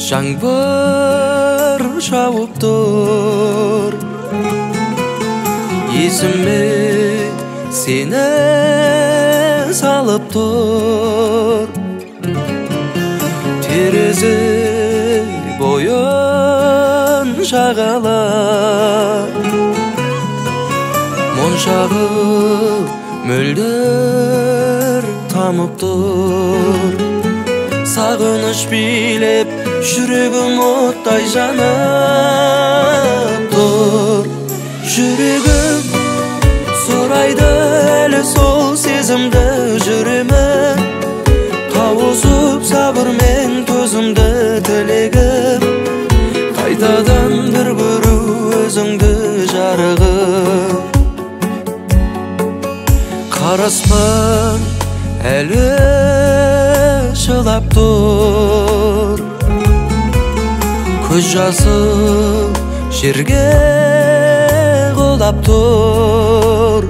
жаңбыр жауып тұр, есіме сені салып тұр. Терезе бойын жағала, моншағы мөлдір тамып тұр. Сағыныш билеп жүрегім оттай жанып тұр. Жүрегім сұрайды әлі сол сезімді, жүремін тауысып сабырмен төзімді тілегім. Қайтадан бір көру өзіңді жарығым. Қараспан әлі жылап тұр, көз жасы жерге құлап тұр.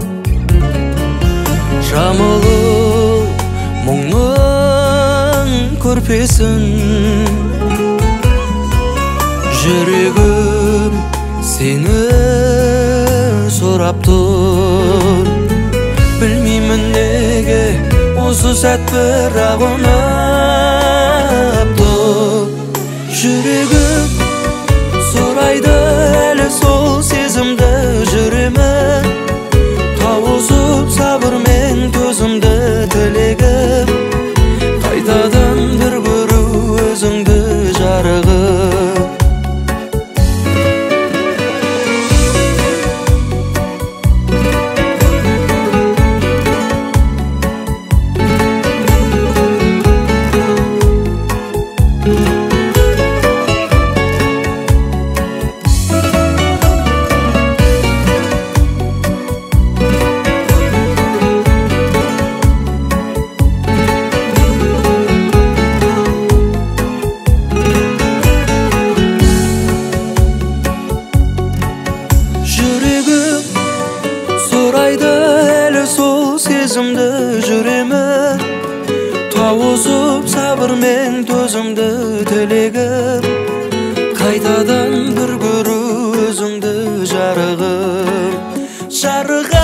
Жамылып мұңның көрпесін, жүрегім сені сұрап тұр. Білмеймін неге осы сәт бірақ ұнап тұр. Жүрегім сұрайды әлі сол сезімді, жүремін тауысып сабырмен төзімді тілегім. Қайтадан бір көру өзіңді жарығым. Сұрайды әлі сол сезімді, жүремін тауысып сабырмен төзімді тілегім. Қайтадан бір көру өзіңді жарығым.